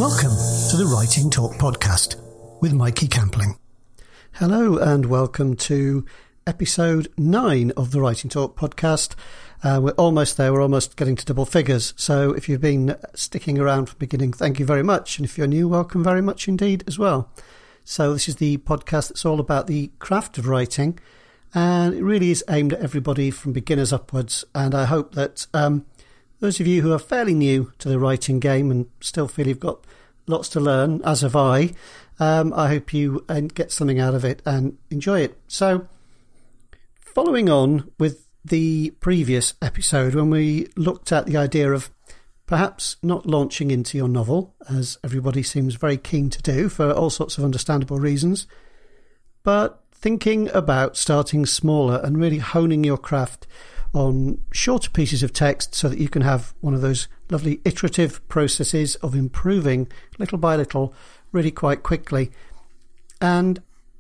Welcome to the Writing Talk podcast with Mikey Campling. Hello and welcome to episode 9 of the Writing Talk podcast. We're almost there. We're almost getting to double figures. So if you've been sticking around from the beginning, thank you very much. And if you're new, welcome very much indeed as well. So this is the podcast that's all about the craft of writing. And it really is aimed at everybody from beginners upwards. And I hope that those of you who are fairly new to the writing game and still feel you've got lots to learn, as have I hope you get something out of it and enjoy it. So following on with the previous episode, when we looked at the idea of perhaps not launching into your novel, as everybody seems very keen to do for all sorts of understandable reasons, but thinking about starting smaller and really honing your craft on shorter pieces of text so that you can have one of those lovely iterative processes of improving little by little really quite quickly. And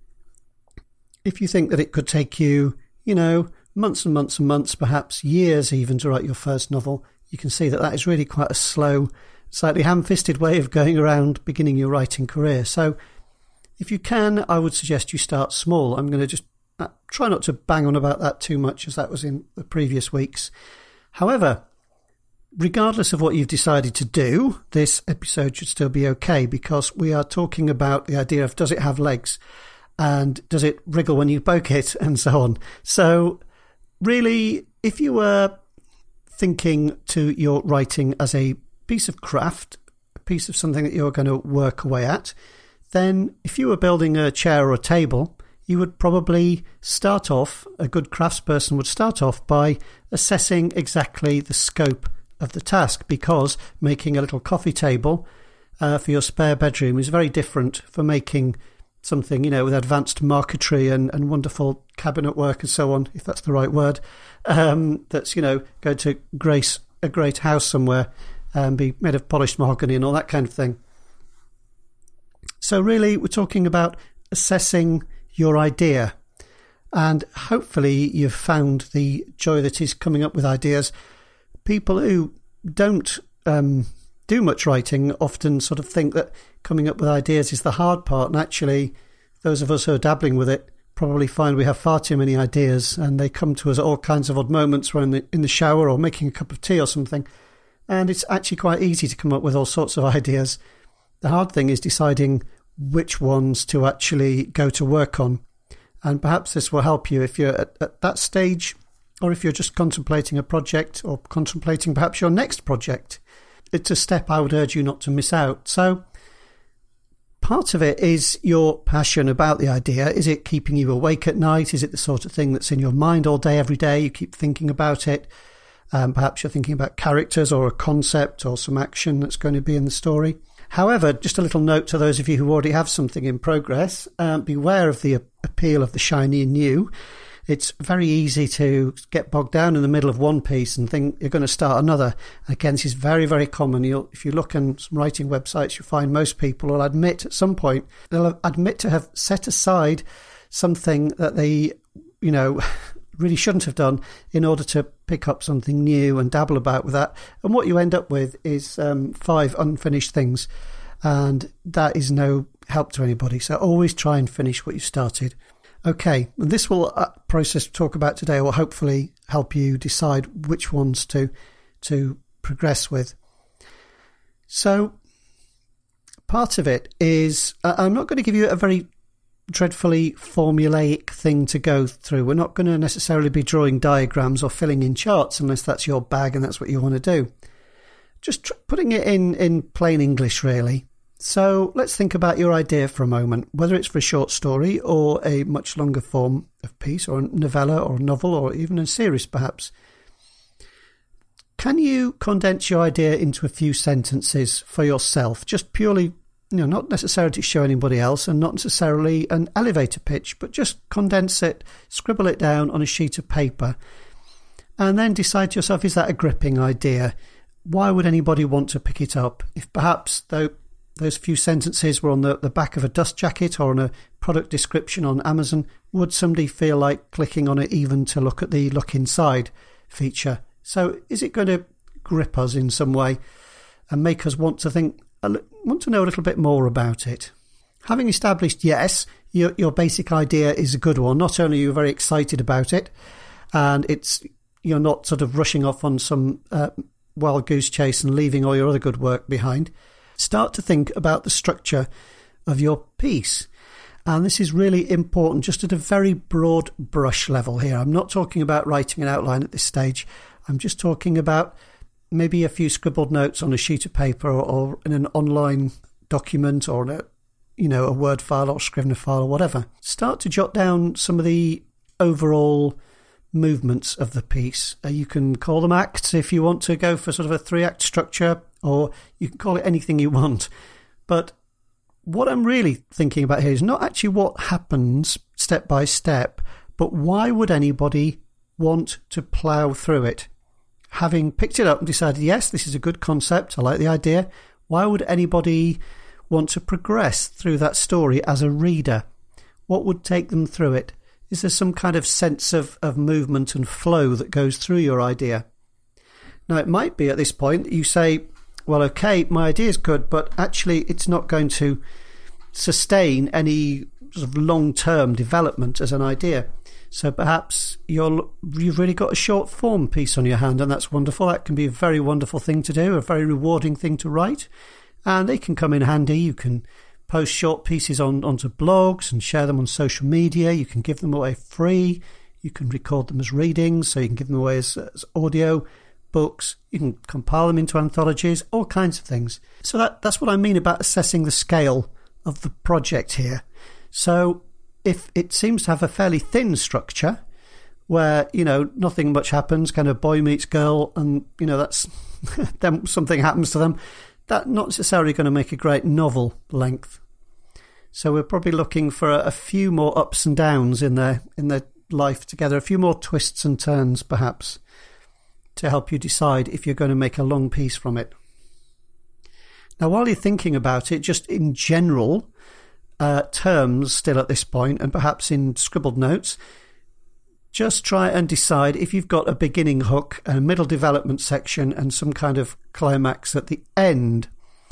if you think that it could take you, months and months and months, perhaps years even, to write your first novel, you can see that that is really quite a slow, slightly ham-fisted way of going around beginning your writing career. So if you can, I would suggest you start small. I'm going to just try not to bang on about that too much, as that was in the previous weeks. However, regardless of what you've decided to do, this episode should still be okay, because we are talking about the idea of, does it have legs? And does it wriggle when you poke it? And so on. So really, if you were thinking to your writing as a piece of craft, a piece of something that you're going to work away at, then if you were building a chair or a table, you would probably start off, a good craftsperson would start off by assessing exactly the scope of the task, because making a little coffee table for your spare bedroom is very different from making something, with advanced marquetry and wonderful cabinet work and so on, if that's the right word, that's, going to grace a great house somewhere and be made of polished mahogany and all that kind of thing. So really, we're talking about assessing your idea, and hopefully you've found the joy that is coming up with ideas. People who don't do much writing often sort of think that coming up with ideas is the hard part, and actually those of us who are dabbling with it probably find we have far too many ideas, and they come to us at all kinds of odd moments when in the shower or making a cup of tea or something, and it's actually quite easy to come up with all sorts of ideas. The hard thing is deciding which ones to actually go to work on. And perhaps this will help you if you're at that stage, or if you're just contemplating a project or contemplating perhaps your next project. It's a step I would urge you not to miss out. So part of it is your passion about the idea. Is it keeping you awake at night? Is it the sort of thing that's in your mind all day, every day? You keep thinking about it. Perhaps you're thinking about characters or a concept or some action that's going to be in the story. However, just a little note to those of you who already have something in progress, beware of the appeal of the shiny and new. It's very easy to get bogged down in the middle of one piece and think you're going to start another. Again, this is very, very common. If you look on some writing websites, you'll find most people will admit at some point, they'll admit to have set aside something that they, really shouldn't have done in order to pick up something new and dabble about with that. And what you end up with is 5 unfinished things. And that is no help to anybody. So always try and finish what you started. Okay, and this will process we talk about today will hopefully help you decide which ones to progress with. So part of it is, I'm not going to give you a very dreadfully formulaic thing to go through. We're not going to necessarily be drawing diagrams or filling in charts unless that's your bag and that's what you want to do. Just putting it in plain English, really. So let's think about your idea for a moment, whether it's for a short story or a much longer form of piece, or a novella or a novel, or even a series perhaps. Can you condense your idea into a few sentences for yourself, just purely, not necessarily to show anybody else, and not necessarily an elevator pitch, but just condense it, scribble it down on a sheet of paper, and then decide to yourself, is that a gripping idea? Why would anybody want to pick it up? If perhaps those few sentences were on the back of a dust jacket or on a product description on Amazon, would somebody feel like clicking on it even to look at the look inside feature? So is it going to grip us in some way and make us want to think, I want to know a little bit more about it. Having established, yes, your basic idea is a good one. Not only are you very excited about it, and you're not sort of rushing off on some wild goose chase and leaving all your other good work behind. Start to think about the structure of your piece. And this is really important just at a very broad brush level here. I'm not talking about writing an outline at this stage. I'm just talking about maybe a few scribbled notes on a sheet of paper or in an online document or a Word file or Scrivener file or whatever. Start to jot down some of the overall movements of the piece. You can call them acts if you want to go for sort of a 3-act structure, or you can call it anything you want. But what I'm really thinking about here is not actually what happens step by step, but why would anybody want to plough through it? Having picked it up and decided, yes, this is a good concept, I like the idea, why would anybody want to progress through that story as a reader? What would take them through it? Is there some kind of sense of movement and flow that goes through your idea? Now, it might be at this point that you say, well, okay, my idea is good, but actually it's not going to sustain any sort of long-term development as an idea. So perhaps you've really got a short form piece on your hand, and that's wonderful. That can be a very wonderful thing to do, a very rewarding thing to write, and they can come in handy. You can post short pieces onto blogs and share them on social media. You can give them away free. You can record them as readings, so you can give them away as audio books. You can compile them into anthologies, all kinds of things. So that's what I mean about assessing the scale of the project here. So if it seems to have a fairly thin structure where, nothing much happens, kind of boy meets girl, and, that's then something happens to them, that's not necessarily going to make a great novel length. So we're probably looking for a few more ups and downs in their life together, a few more twists and turns perhaps, to help you decide if you're going to make a long piece from it. Now, while you're thinking about it, just in general terms still at this point, and perhaps in scribbled notes, just try and decide if you've got a beginning hook, a middle development section, and some kind of climax at the end.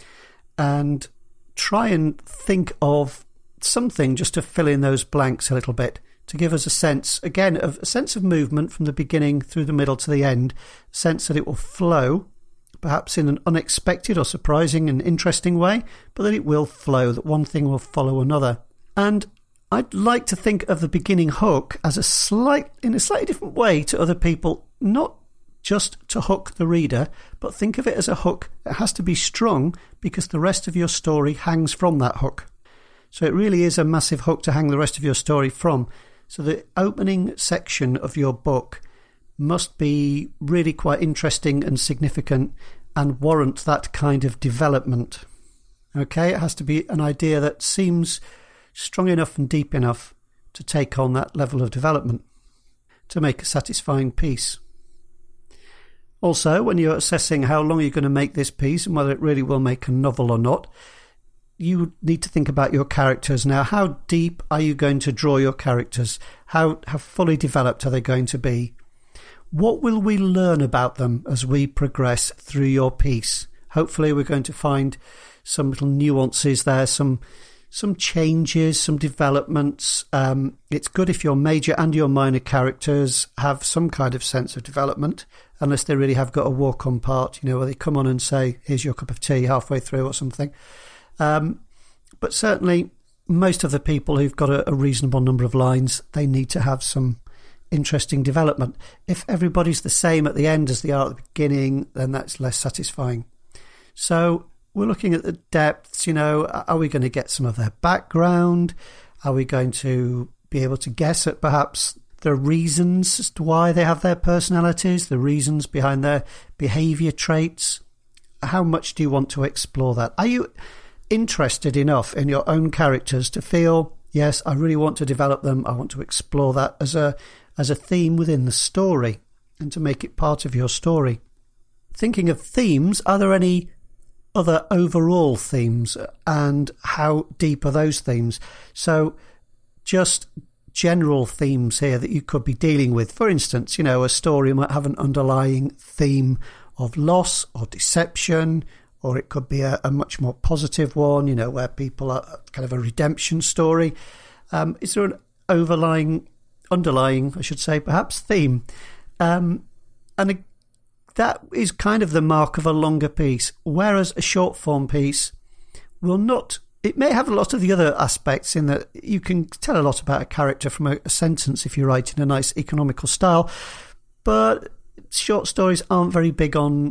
And try and think of something just to fill in those blanks a little bit, to give us a sense, again, of a sense of movement from the beginning through the middle to the end, a sense that it will flow, perhaps in an unexpected or surprising and interesting way, but that it will flow, that one thing will follow another. And I'd like to think of the beginning hook as in a slightly different way to other people, not just to hook the reader, but think of it as a hook that has to be strong because the rest of your story hangs from that hook. So it really is a massive hook to hang the rest of your story from. So the opening section of your book must be really quite interesting and significant and warrant that kind of development. Okay, it has to be an idea that seems strong enough and deep enough to take on that level of development to make a satisfying piece. Also, when you're assessing how long you're going to make this piece and whether it really will make a novel or not, you need to think about your characters. Now, how deep are you going to draw your characters? How fully developed are they going to be? What will we learn about them as we progress through your piece? Hopefully we're going to find some little nuances there, some changes, some developments. It's good if your major and your minor characters have some kind of sense of development, unless they really have got a walk-on part, where they come on and say, here's your cup of tea halfway through or something. But certainly most of the people who've got a reasonable number of lines, they need to have some interesting development. If everybody's the same at the end as they are at the beginning, then that's less satisfying. So we're looking at the depths, are we going to get some of their background? Are we going to be able to guess at perhaps the reasons as to why they have their personalities, the reasons behind their behaviour traits? How much do you want to explore that? Are you interested enough in your own characters to feel, yes, I really want to develop them, I want to explore that as a theme within the story and to make it part of your story? Thinking of themes, are there any other overall themes, and how deep are those themes? So just general themes here that you could be dealing with. For instance, a story might have an underlying theme of loss or deception or it could be a much more positive one, you know, where people are kind of a redemption story. Is there an underlying, I should say, perhaps theme? And that is kind of the mark of a longer piece, whereas a short form piece will not. It may have a lot of the other aspects in that you can tell a lot about a character from a sentence if you write in a nice economical style, but short stories aren't very big on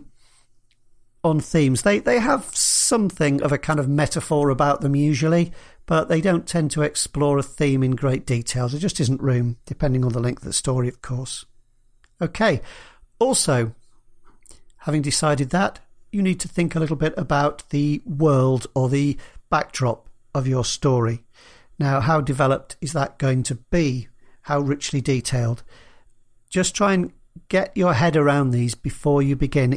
themes. They have something of a kind of metaphor about them usually, but they don't tend to explore a theme in great detail. There just isn't room, depending on the length of the story, of course. Okay, also, having decided that, you need to think a little bit about the world or the backdrop of your story. Now, how developed is that going to be? How richly detailed? Just try and get your head around these before you begin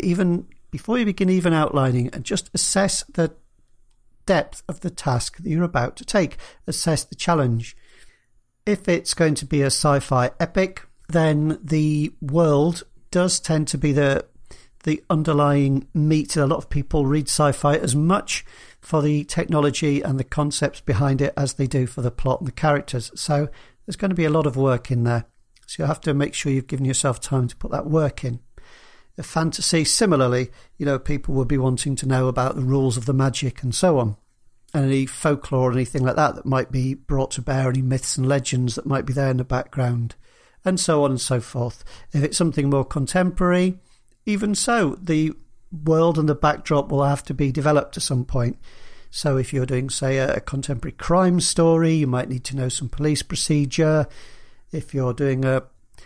even outlining, and just assess the depth of the task that you're about to take. Assess the challenge. If it's going to be a sci-fi epic, then the world does tend to be the underlying meat. A lot of people read sci-fi as much for the technology and the concepts behind it as they do for the plot and the characters. So there's going to be a lot of work in there. So you have to make sure you've given yourself time to put that work in. The fantasy, similarly, you know, people will be wanting to know about the rules of the magic and so on. And any folklore or anything like that might be brought to bear, any myths and legends that might be there in the background, and so on and so forth. If it's something more contemporary, even so, the world and the backdrop will have to be developed at some point. So if you're doing, say, a contemporary crime story, you might need to know some police procedure. If you're doing a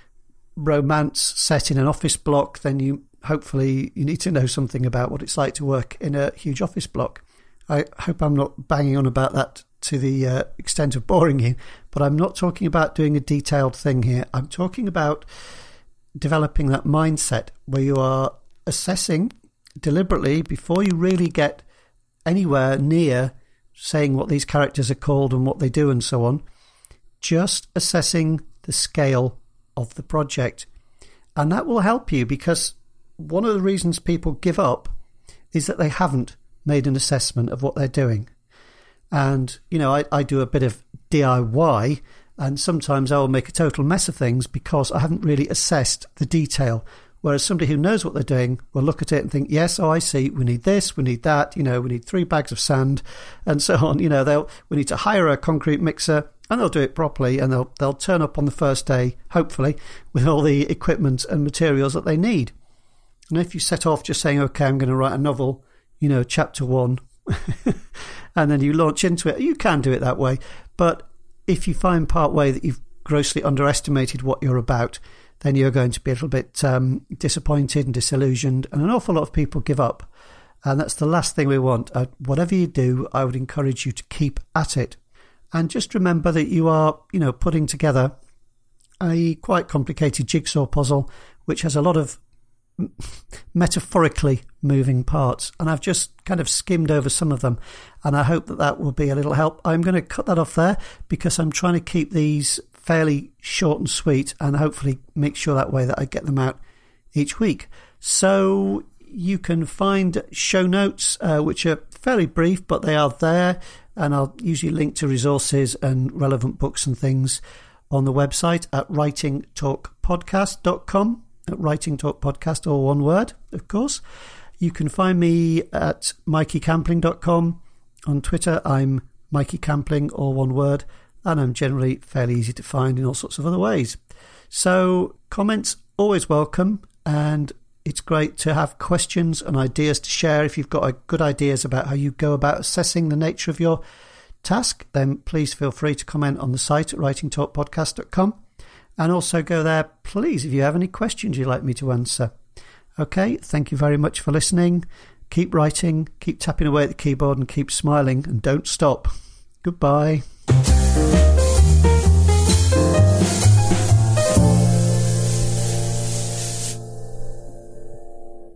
romance set in an office block, then you need to know something about what it's like to work in a huge office block. I hope I'm not banging on about that to the extent of boring you, but I'm not talking about doing a detailed thing here. I'm talking about developing that mindset where you are assessing deliberately, before you really get anywhere near saying what these characters are called and what they do and so on, just assessing the scale of the project. And that will help you, because one of the reasons people give up is that they haven't made an assessment of what they're doing. And, you know, I do a bit of DIY, and sometimes I will make a total mess of things because I haven't really assessed the detail. Whereas somebody who knows what they're doing will look at it and think, yes, I see, we need this, we need that, you know, we need 3 bags of sand and so on. You know, we need to hire a concrete mixer, and they'll do it properly, and they'll turn up on the first day, hopefully, with all the equipment and materials that they need. And if you set off just saying, okay, I'm going to write a novel, you know, chapter 1, and then you launch into it, you can do it that way. But if you find part way that you've grossly underestimated what you're about, then you're going to be a little bit disappointed and disillusioned, and an awful lot of people give up. And that's the last thing we want. Whatever you do, I would encourage you to keep at it. And just remember that you are, you know, putting together a quite complicated jigsaw puzzle, which has a lot of metaphorically moving parts. And I've just kind of skimmed over some of them, and I hope that will be a little help. I'm going to cut that off there because I'm trying to keep these fairly short and sweet, and hopefully make sure that way that I get them out each week. So you can find show notes, which are fairly brief, but they are there, and I'll usually link to resources and relevant books and things on the website at writingtalkpodcast.com, at writingtalkpodcast, all one word, of course. You can find me at mikeycampling.com. On Twitter, I'm Mikey Campling, all one word, and I'm generally fairly easy to find in all sorts of other ways. So comments, always welcome, and it's great to have questions and ideas to share. If you've got good ideas about how you go about assessing the nature of your task, then please feel free to comment on the site at writingtalkpodcast.com, and also go there, please, if you have any questions you'd like me to answer. Okay, thank you very much for listening. Keep writing, keep tapping away at the keyboard, and keep smiling, and don't stop. Goodbye.